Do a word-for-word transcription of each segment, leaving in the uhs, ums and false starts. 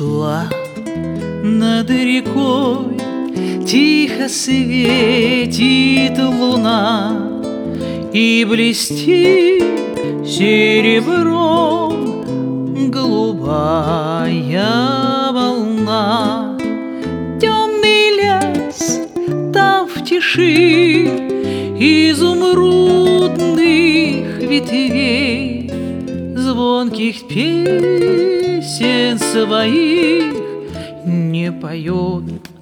светла над рекой, тихо светит луна и блестит серебром голубая волна. Темный лес там в тиши изумрудных ветвей, звонких песен своих не поет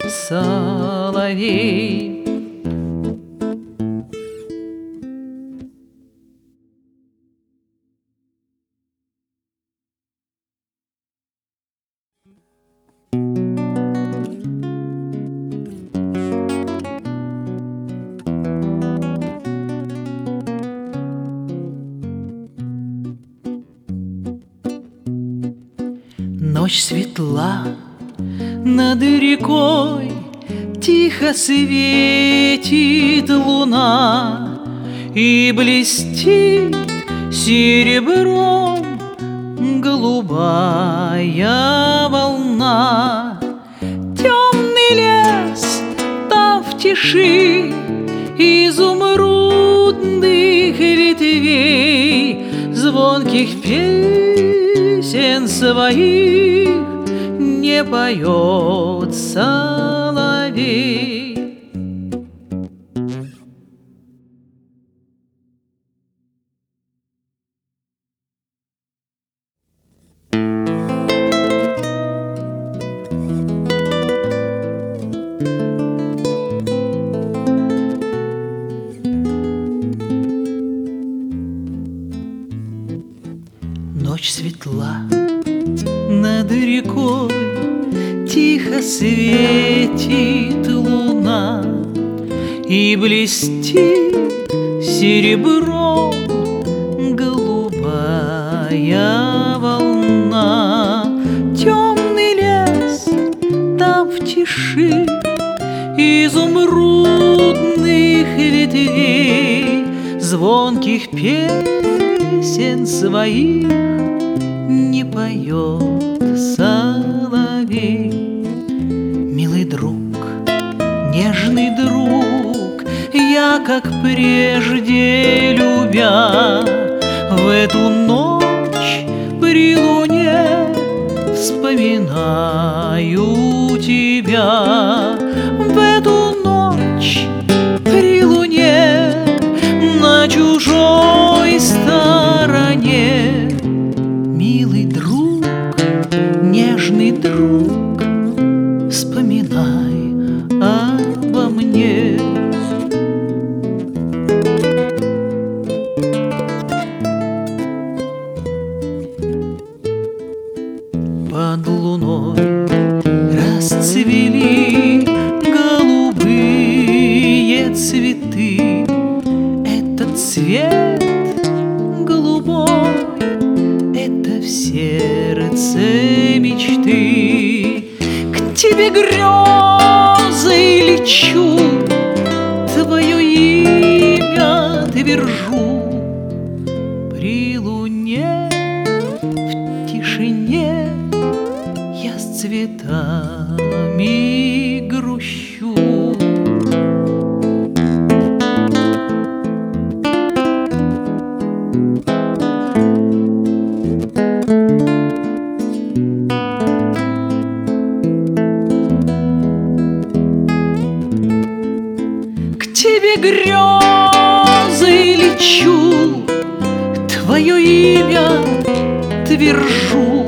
соловей. Ночь светла над рекой, тихо светит луна и блестит серебром голубая волна. Темный лес там в тиши изумрудных ветвей, звонких песен своих не поет соловей. Ночь светла над рекой, тихо светит луна и блестит серебром голубая волна. Темный лес там в тиши изумрудных ветвей, звонких песен своих не поет соловей. Милый друг, нежный друг, я, как прежде любя, в эту ночь при луне вспоминаю тебя. В эту ночь при луне на чужой стороне, милый друг, нежный друг, вспоминай обо мне. Под луной расцвели голубые цветы. Этот цвет голубой — это в сердце мечты. К тебе грезой лечу, твое имя твержу. При луне в тишине я с цветами грущу. К тебе грезой лечу, твое имя твержу.